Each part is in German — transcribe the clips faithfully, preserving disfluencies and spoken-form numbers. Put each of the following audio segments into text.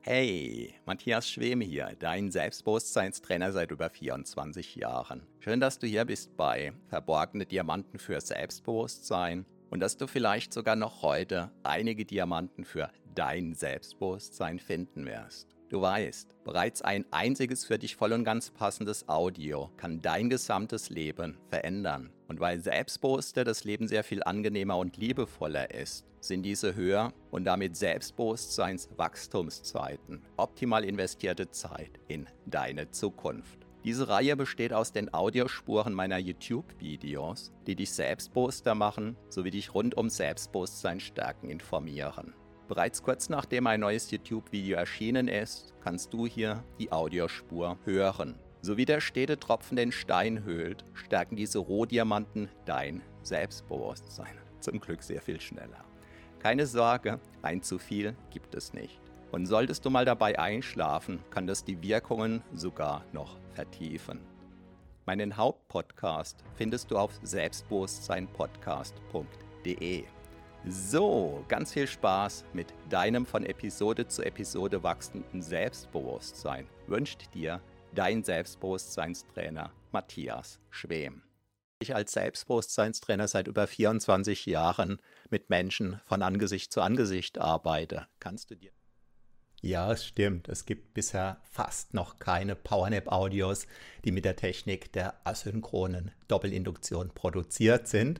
Hey, Matthias Schwem hier, dein Selbstbewusstseinstrainer seit über vierundzwanzig Jahren. Schön, dass du hier bist bei Verborgene Diamanten für Selbstbewusstsein und dass du vielleicht sogar noch heute einige Diamanten für dein Selbstbewusstsein finden wirst. Du weißt, bereits ein einziges für dich voll und ganz passendes Audio kann dein gesamtes Leben verändern. Und weil Selbstbewusster das Leben sehr viel angenehmer und liebevoller ist, sind diese Höher- und damit Selbstbewusstseinswachstumszeiten optimal investierte Zeit in deine Zukunft. Diese Reihe besteht aus den Audiospuren meiner YouTube-Videos, die dich selbstbewusster machen, sowie dich rund um Selbstbewusstsein stärken informieren. Bereits kurz nachdem ein neues YouTube-Video erschienen ist, kannst du hier die Audiospur hören. So wie der stete Tropfen den Stein höhlt, stärken diese Rohdiamanten dein Selbstbewusstsein. Zum Glück sehr viel schneller. Keine Sorge, ein zu viel gibt es nicht. Und solltest du mal dabei einschlafen, kann das die Wirkungen sogar noch vertiefen. Meinen Hauptpodcast findest du auf selbstbewusstsein podcast punkt de. So, ganz viel Spaß mit deinem von Episode zu Episode wachsenden Selbstbewusstsein wünscht dir dein Selbstbewusstseinstrainer Matthias Schwem. Ich als Selbstbewusstseinstrainer seit über vierundzwanzig Jahren mit Menschen von Angesicht zu Angesicht arbeite. Kannst du dir... Ja, es stimmt. Es gibt bisher fast noch keine Powernap-Audios, die mit der Technik der asynchronen Doppelinduktion produziert sind.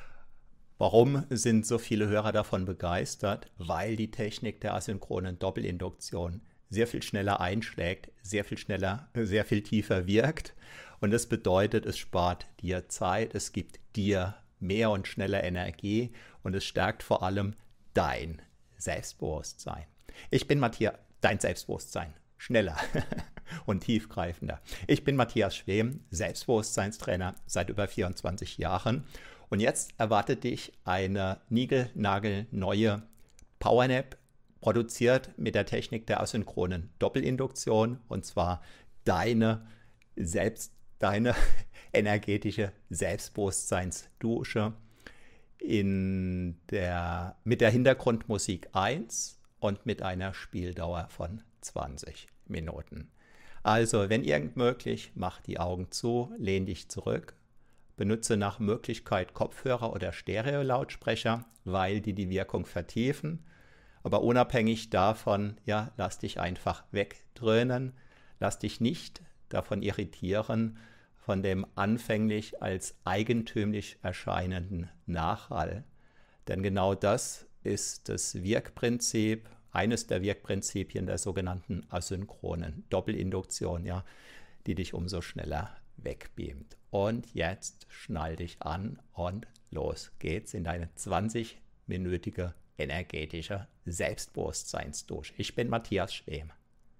Warum sind so viele Hörer davon begeistert? Weil die Technik der asynchronen Doppelinduktion sehr viel schneller einschlägt, sehr viel schneller, sehr viel tiefer wirkt. Und das bedeutet, es spart dir Zeit, es gibt dir mehr und schneller Energie und es stärkt vor allem dein Selbstbewusstsein. Ich bin Matthias, dein Selbstbewusstsein, schneller und tiefgreifender. Ich bin Matthias Schwem, Selbstbewusstseinstrainer seit über vierundzwanzig Jahren. Und jetzt erwartet dich eine niegelnagelneue Powernap, produziert mit der Technik der asynchronen Doppelinduktion, und zwar deine selbst, deine energetische Selbstbewusstseinsdusche in der, mit der Hintergrundmusik eins und mit einer Spieldauer von zwanzig Minuten. Also, wenn irgend möglich, mach die Augen zu, lehn dich zurück. Benutze nach Möglichkeit Kopfhörer oder Stereo-Lautsprecher, weil die die Wirkung vertiefen. Aber unabhängig davon, ja, lass dich einfach wegdröhnen. Lass dich nicht davon irritieren, von dem anfänglich als eigentümlich erscheinenden Nachhall. Denn genau das ist das Wirkprinzip, eines der Wirkprinzipien der sogenannten asynchronen Doppelinduktion, ja, die dich umso schneller wegbeamt. Und jetzt schnall dich an und los geht's in deine zwanzig-minütige energetische Selbstbewusstseinsdusche. Ich bin Matthias Schwem.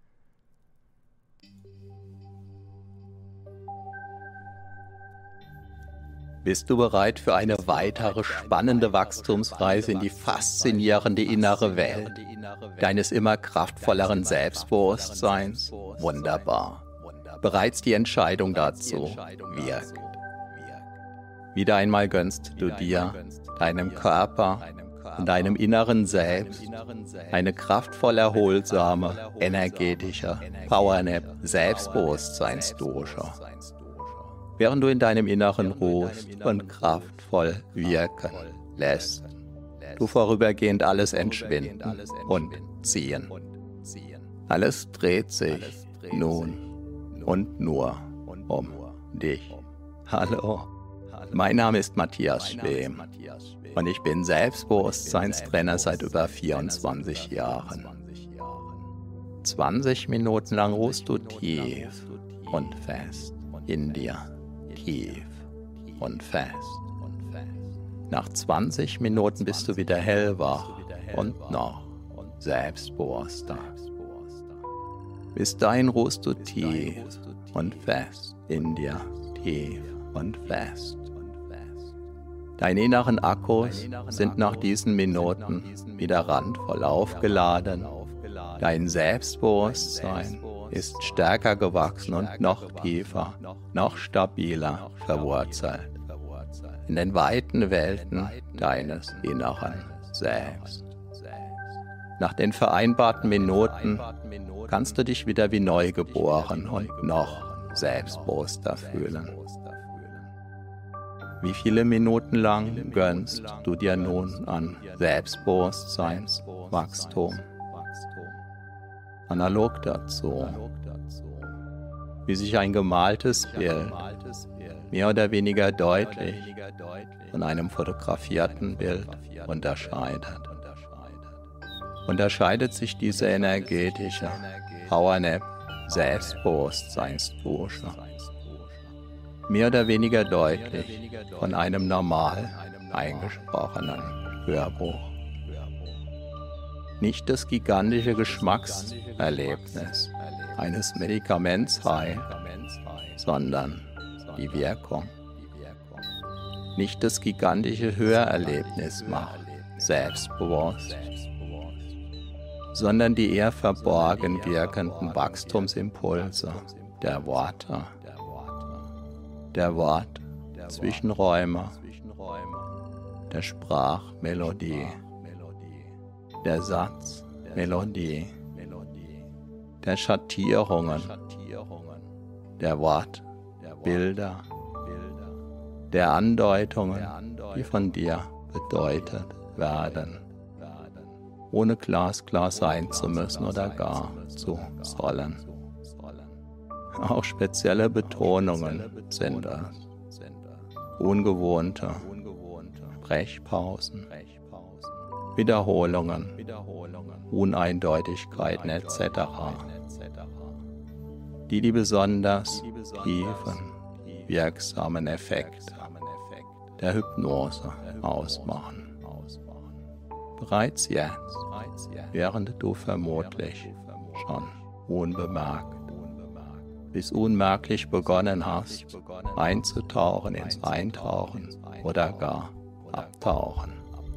Bist du bereit für eine weitere spannende Wachstumsreise in die faszinierende innere Welt deines immer kraftvolleren Selbstbewusstseins? Wunderbar. Bereits die Entscheidung dazu wirkt. Wieder einmal gönnst du dir, deinem Körper und deinem inneren Selbst eine kraftvoll erholsame, energetische Powernap-Selbstbewusstseinsdusche, während du in deinem Inneren ruhst und kraftvoll wirken lässt. Du vorübergehend alles entschwinden und ziehen. Alles dreht sich nun und nur um dich. Hallo, mein Name ist Matthias Schwem und ich bin Selbstbewusstseinstrainer seit über vierundzwanzig Jahren. zwanzig Minuten lang ruhst du tief und fest in dir, tief und fest. Nach zwanzig Minuten bist du wieder hellwach und noch selbstbewusster. Bis dahin ruhst du tief und fest in dir, tief und fest. Deine inneren Akkus sind nach diesen Minuten wieder randvoll aufgeladen. Dein Selbstbewusstsein ist stärker gewachsen und noch tiefer, noch stabiler verwurzelt in den weiten Welten deines inneren Selbst. Nach den vereinbarten Minuten kannst du dich wieder wie neugeboren und noch selbstbewusster fühlen. Wie viele Minuten lang gönnst du dir nun an Selbstbewusstseinswachstum? Analog dazu, wie sich ein gemaltes Bild mehr oder weniger deutlich von einem fotografierten Bild unterscheidet. Unterscheidet sich diese energetische Powernap Selbstbewusstseinsdusche mehr oder weniger deutlich von einem normal eingesprochenen Hörbuch. Nicht das gigantische Geschmackserlebnis eines Medikaments heilt, sondern die Wirkung. Nicht das gigantische Hörerlebnis macht selbstbewusst, sondern die eher verborgen wirkenden Wachstumsimpulse der Worte, der Wort-Zwischenräume, der Sprachmelodie, der Satzmelodie, der Schattierungen, der Wortbilder, der Andeutungen, die von dir bedeutet werden, ohne glasklar sein zu müssen oder gar zu sollen. Auch spezielle Betonungen sind es, ungewohnte Sprechpausen, Wiederholungen, Uneindeutigkeiten et cetera, die die besonders tiefen, wirksamen Effekte der Hypnose ausmachen. Bereits jetzt, während du vermutlich schon unbemerkt bis unmerklich begonnen hast, einzutauchen ins Eintauchen oder gar Abtauchen.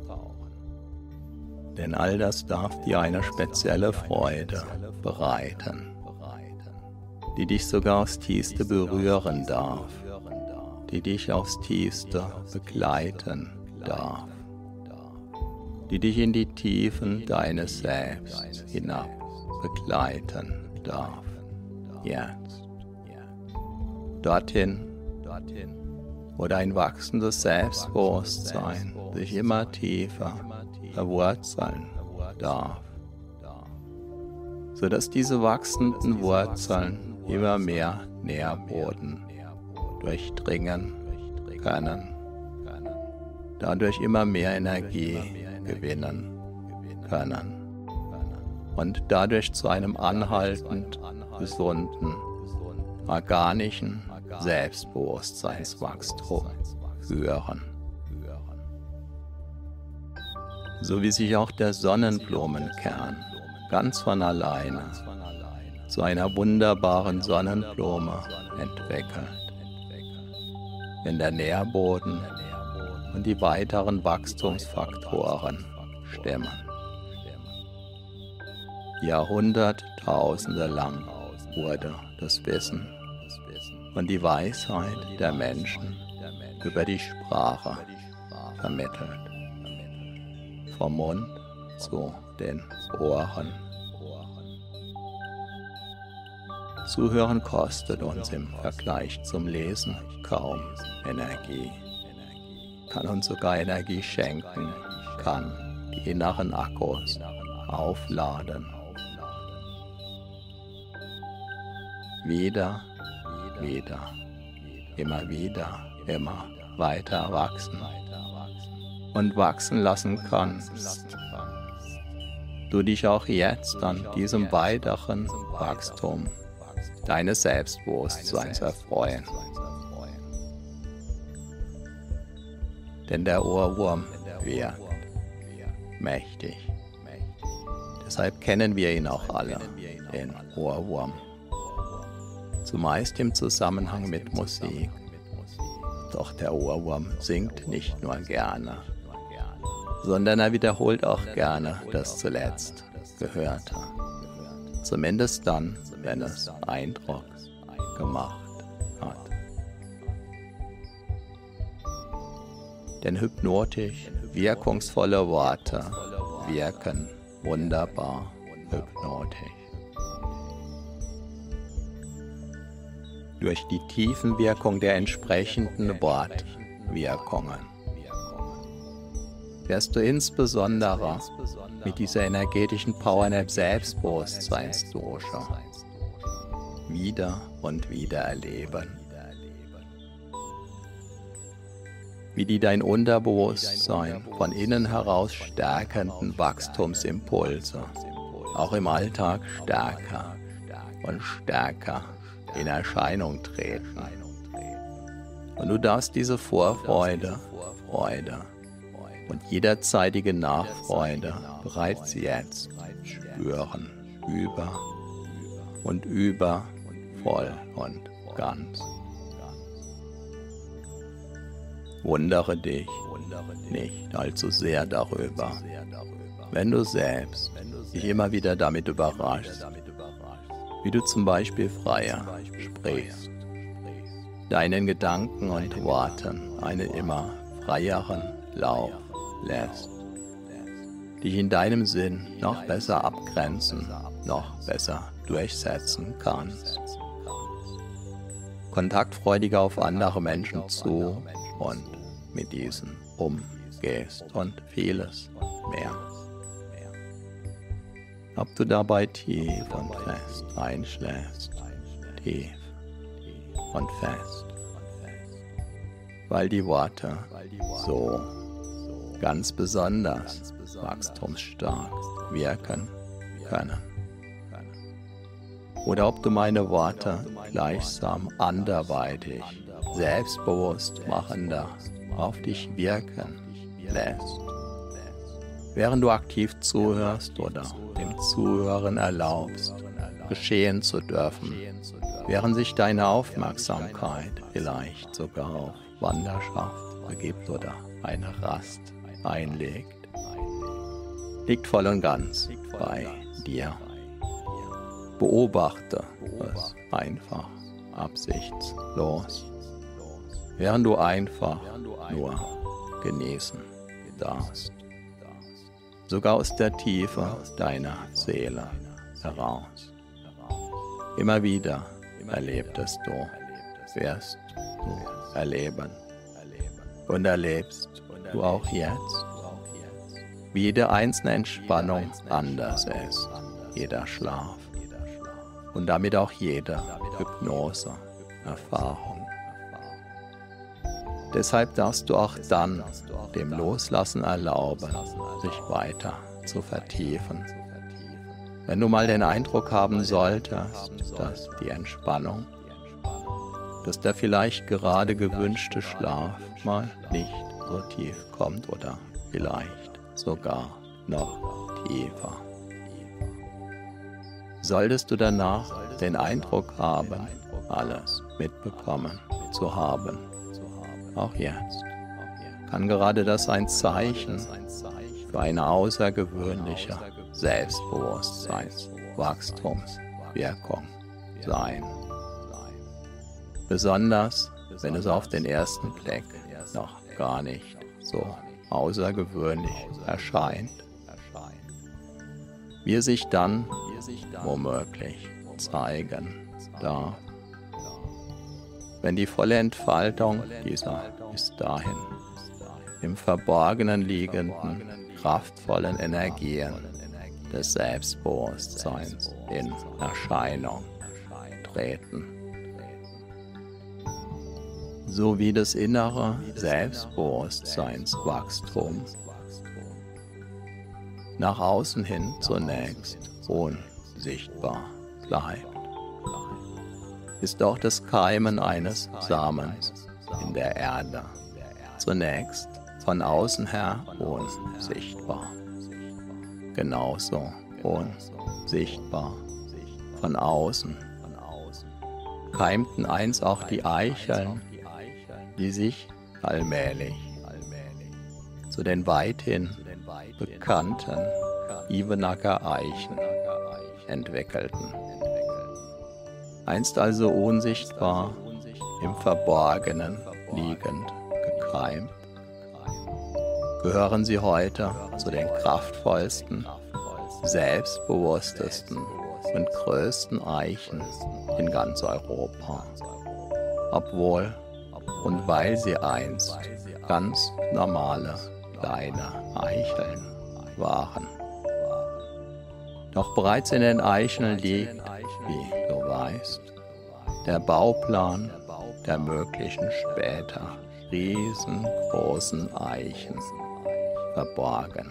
Denn all das darf dir eine spezielle Freude bereiten, die dich sogar aufs Tiefste berühren darf, die dich aufs Tiefste begleiten darf, die dich in die Tiefen deines Selbst hinab begleiten darf. Jetzt. Dorthin, wo dein wachsendes Selbstbewusstsein sich immer tiefer verwurzeln darf, sodass diese wachsenden Wurzeln immer mehr Nährboden durchdringen können, dadurch immer mehr Energie gewinnen können und dadurch zu einem anhaltend gesunden, organischen Selbstbewusstseinswachstum führen. So wie sich auch der Sonnenblumenkern ganz von alleine zu einer wunderbaren Sonnenblume entwickelt, wenn der Nährboden und die weiteren Wachstumsfaktoren stimmen. Jahrhunderttausende lang wurde das Wissen und die Weisheit der Menschen über die Sprache vermittelt. Vom Mund zu den Ohren. Zuhören kostet uns im Vergleich zum Lesen kaum Energie, kann uns sogar Energie schenken, kann die inneren Akkus aufladen. Wieder, wieder, immer wieder, immer weiter wachsen und wachsen lassen kannst. Du dich auch jetzt an diesem weiteren Wachstum deines Selbstbewusstseins erfreuen. Denn der Ohrwurm wirkt mächtig. Deshalb kennen wir ihn auch alle, den Ohrwurm. Zumeist im Zusammenhang mit Musik. Doch der Ohrwurm singt nicht nur gerne, sondern er wiederholt auch gerne das zuletzt Gehörte. Zumindest dann, wenn es Eindruck gemacht hat. Denn hypnotisch wirkungsvolle Worte wirken wunderbar hypnotisch. Durch die Tiefenwirkung der entsprechenden Wortwirkungen wirst du insbesondere mit dieser energetischen Power der Selbstbewusstseinsdosha wieder und wieder erleben, wie die dein Unterbewusstsein von innen heraus stärkenden Wachstumsimpulse auch im Alltag stärker und stärker in Erscheinung treten. Und du darfst diese Vorfreude, Freude und jederzeitige Nachfreude bereits jetzt spüren, über und über, voll und ganz. Wundere dich nicht allzu sehr darüber, wenn du selbst dich immer wieder damit überraschst, wie du zum Beispiel freier sprichst, deinen Gedanken und Worten einen immer freieren Lauf lässt, dich in deinem Sinn noch besser abgrenzen, noch besser durchsetzen kannst, kontaktfreudiger auf andere Menschen zu und mit diesen umgehst und vieles mehr. Ob du dabei tief und fest einschläfst, tief und fest, weil die Worte so ganz besonders wachstumsstark wirken können. Oder ob du meine Worte gleichsam anderweitig, selbstbewusst machender auf dich wirken lässt, während du aktiv zuhörst oder dem Zuhören erlaubst, geschehen zu dürfen, während sich deine Aufmerksamkeit vielleicht sogar auf Wanderschaft begibt oder eine Rast einlegt, liegt voll und ganz bei dir. Beobachte es einfach absichtslos, während du einfach nur genießen darfst. Sogar aus der Tiefe deiner Seele heraus. Immer wieder erlebtest du, wirst du erleben und erlebst du auch jetzt, wie jede einzelne Entspannung anders ist, jeder Schlaf und damit auch jede Hypnose-Erfahrung. Deshalb darfst du auch dann dem Loslassen erlauben, sich weiter zu vertiefen. Wenn du mal den Eindruck haben solltest, dass die Entspannung, dass der vielleicht gerade gewünschte Schlaf mal nicht so tief kommt oder vielleicht sogar noch tiefer. Solltest du danach den Eindruck haben, alles mitbekommen zu haben, auch jetzt, kann gerade das ein Zeichen für eine außergewöhnliche Selbstbewusstseinswachstumswirkung sein. Besonders, wenn es auf den ersten Blick noch gar nicht so außergewöhnlich erscheint, wie es sich dann womöglich zeigen darf, wenn die volle Entfaltung dieser bis dahin im Verborgenen liegenden, kraftvollen Energien des Selbstbewusstseins in Erscheinung treten. So wie das innere Selbstbewusstseinswachstum nach außen hin zunächst unsichtbar bleibt, ist auch das Keimen eines Samens in der Erde zunächst von außen her unsichtbar. Genauso unsichtbar von außen keimten einst auch die Eicheln, die sich allmählich zu den weithin bekannten Ivenacker Eichen entwickelten. Einst also unsichtbar, im Verborgenen liegend gekeimt, gehören sie heute zu den kraftvollsten selbstbewusstesten und größten Eichen in ganz Europa. Obwohl und weil sie einst ganz normale kleine Eicheln waren. Doch bereits in den Eicheln liegt, wie du weißt, der Bauplan der möglichen später riesengroßen Eichen verborgen.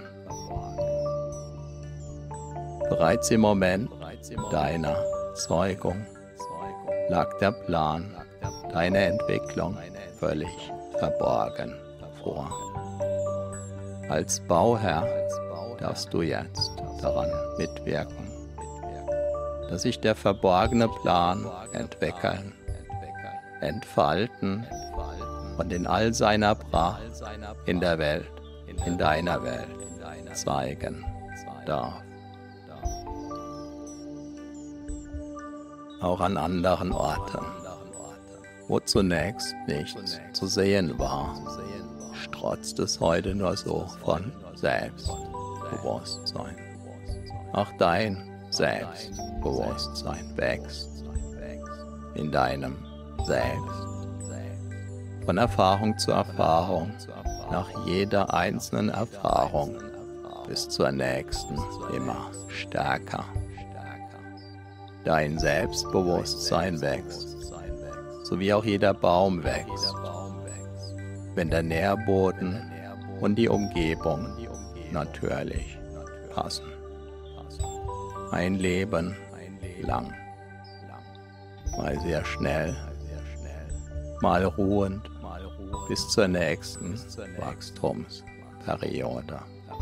Bereits im Moment deiner Zeugung lag der Plan deiner Entwicklung völlig verborgen vor. Als Bauherr darfst du jetzt daran mitwirken, dass sich der verborgene Plan entwickeln, entfalten und in all seiner Pracht in der Welt, in deiner Welt zeigen darf. Auch an anderen Orten, wo zunächst nichts zu sehen war, strotzt es heute nur so von Selbstbewusstsein. Auch dein Selbstbewusstsein wächst in deinem Selbst. Von Erfahrung zu Erfahrung, nach jeder einzelnen Erfahrung bis zur nächsten immer stärker. Dein Selbstbewusstsein wächst, so wie auch jeder Baum wächst, wenn der Nährboden und die Umgebung natürlich passen. Ein Leben lang, mal sehr schnell, mal ruhend bis zur nächsten Wachstumsperiode.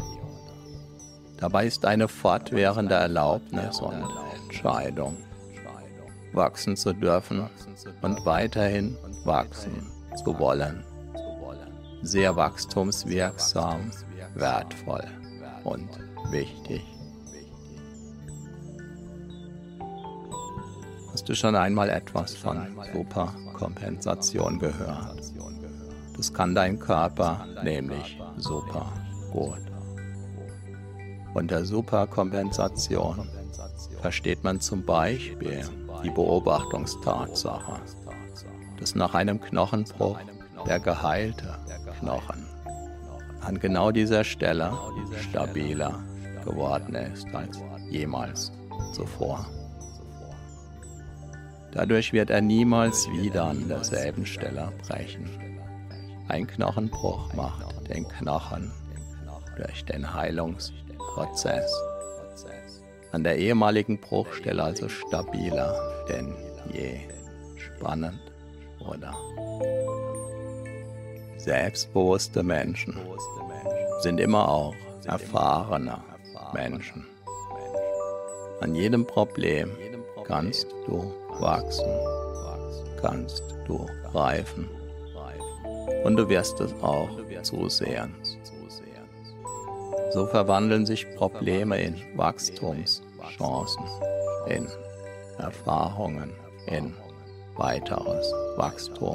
Dabei ist eine fortwährende Erlaubnis und Entscheidung, wachsen zu dürfen und weiterhin wachsen zu wollen, sehr wachstumswirksam, wertvoll und wichtig. Hast du schon einmal etwas von Superkompensation gehört? Das kann dein Körper nämlich super gut. Unter Superkompensation versteht man zum Beispiel die Beobachtungstatsache, dass nach einem Knochenbruch der geheilte Knochen an genau dieser Stelle stabiler geworden ist als jemals zuvor. Dadurch wird er niemals wieder an derselben Stelle brechen. Ein Knochenbruch macht den Knochen durch den Heilungsprozess an der ehemaligen Bruchstelle also stabiler denn je. Spannend, oder? Selbstbewusste Menschen sind immer auch erfahrene Menschen. An jedem Problem kannst du wachsen, kannst du reifen und du wirst es auch zusehen. So verwandeln sich Probleme in Wachstumschancen, in Erfahrungen, in weiteres Wachstum.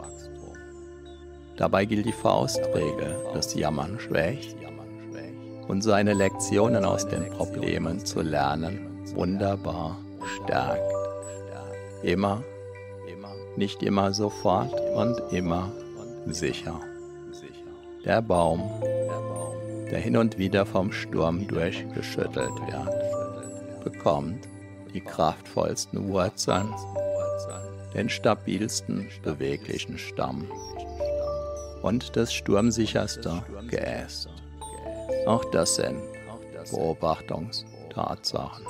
Dabei gilt die Faustregel, das Jammern schwächt und seine Lektionen aus den Problemen zu lernen wunderbar stärkt. Immer, nicht immer sofort und immer sicher. Der Baum, der hin und wieder vom Sturm durchgeschüttelt wird, bekommt die kraftvollsten Wurzeln, den stabilsten beweglichen Stamm und das sturmsicherste Geäst. Auch das sind Beobachtungstatsachen.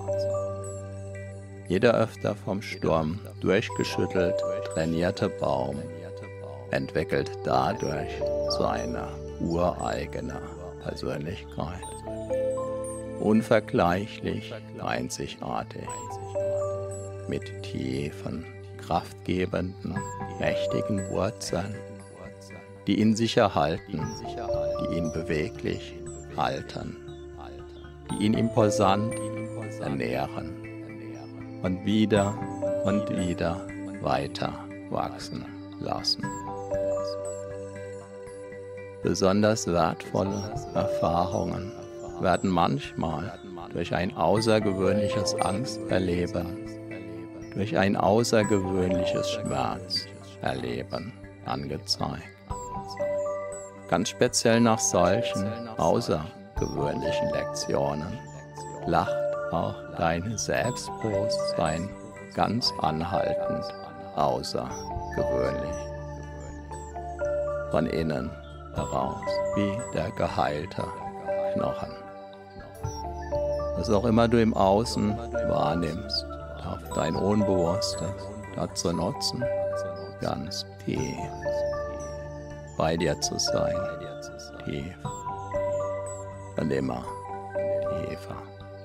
Jeder öfter vom Sturm durchgeschüttelt trainierte Baum entwickelt dadurch seine ureigene Persönlichkeit. Unvergleichlich, einzigartig, mit tiefen, kraftgebenden, mächtigen Wurzeln, die ihn sicher halten, die ihn beweglich halten, die ihn imposant ernähren und wieder und wieder weiter wachsen lassen. Besonders wertvolle Erfahrungen werden manchmal durch ein außergewöhnliches Angsterleben, durch ein außergewöhnliches Schmerzerleben angezeigt. Ganz speziell nach solchen außergewöhnlichen Lektionen lacht auch dein Selbstbewusstsein ganz anhaltend außergewöhnlich. Von innen heraus, wie der geheilte Knochen. Was auch immer du im Außen wahrnimmst, darf dein Unbewusstes dazu nutzen, ganz tief bei dir zu sein, tief und immer tiefer.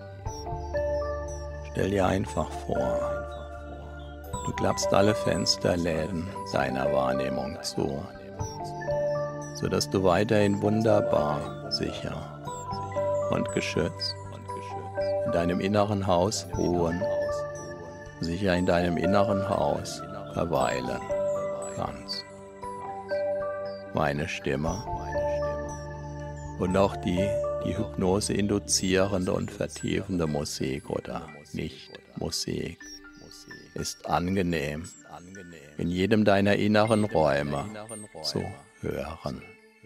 Stell dir einfach vor, du klappst alle Fensterläden deiner Wahrnehmung zu, sodass du weiterhin wunderbar, sicher und geschützt in deinem inneren Haus ruhen, sicher in deinem inneren Haus verweilen kannst. Meine Stimme und auch die, die Hypnose induzierende und vertiefende Musik oder Nicht-Musik ist angenehm in jedem deiner inneren Räume zu hören.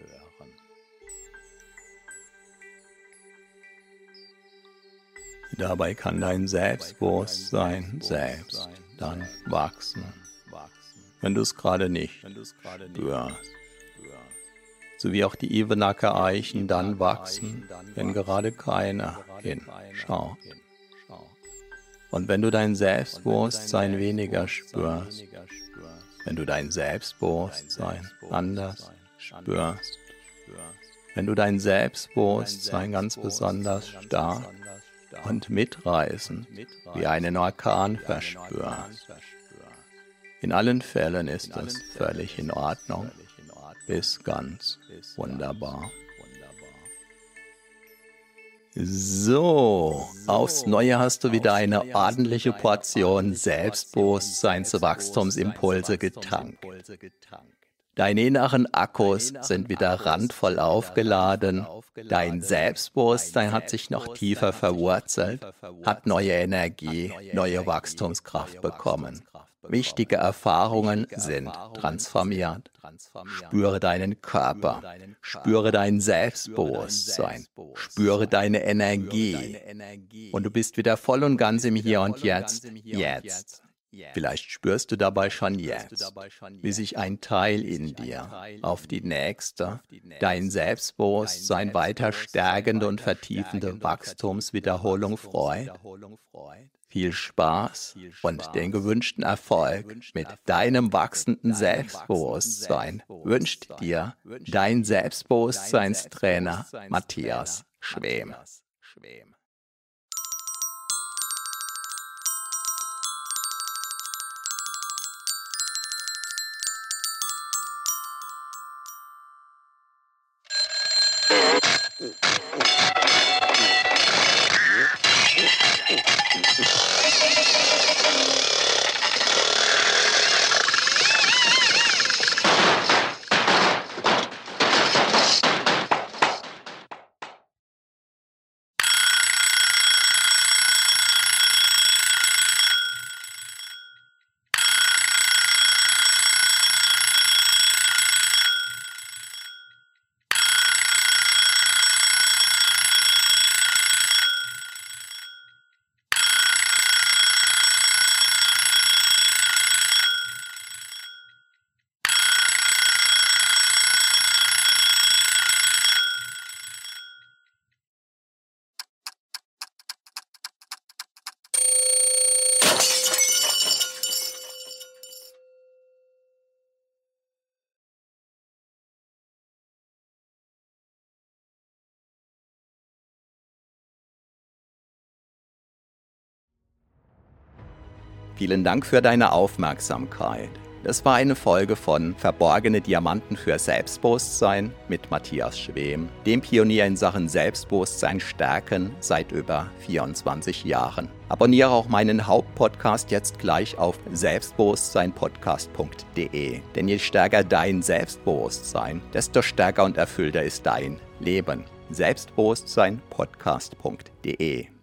Dabei kann dein Selbstbewusstsein selbst dann wachsen, wenn du es gerade nicht spürst. So wie auch die Ivenacker Eichen dann wachsen, wenn gerade keiner hinschaut. Und wenn du dein Selbstbewusstsein weniger spürst, wenn du dein Selbstbewusstsein anders spürst, wenn du dein Selbstbewusstsein ganz besonders stark und mitreißend wie einen Orkan verspürst. In allen Fällen ist es völlig in Ordnung, ist ganz wunderbar. So, aufs Neue hast du wieder eine ordentliche Portion Selbstbewusstseinswachstumsimpulse getankt. Deine inneren Akkus sind wieder randvoll aufgeladen, dein Selbstbewusstsein hat sich noch tiefer verwurzelt, hat neue Energie, neue Wachstumskraft bekommen. Wichtige Erfahrungen sind transformiert. Spüre deinen Körper, spüre dein Selbstbewusstsein, spüre deine Energie und du bist wieder voll und ganz im Hier und Jetzt, jetzt. Vielleicht spürst du dabei schon jetzt, wie sich ein Teil in dir auf die nächste, dein Selbstbewusstsein weiter stärkende und vertiefende Wachstumswiederholung freut. Viel Spaß und den gewünschten Erfolg mit deinem wachsenden Selbstbewusstsein wünscht dir dein Selbstbewusstseinstrainer Matthias Schwem. Vielen Dank für deine Aufmerksamkeit. Das war eine Folge von Verborgene Diamanten für Selbstbewusstsein mit Matthias Schwem, dem Pionier in Sachen Selbstbewusstsein stärken seit über vierundzwanzig Jahren. Abonniere auch meinen Hauptpodcast jetzt gleich auf selbstbewusstsein podcast punkt de, denn je stärker dein Selbstbewusstsein, desto stärker und erfüllter ist dein Leben. selbstbewusstsein podcast punkt de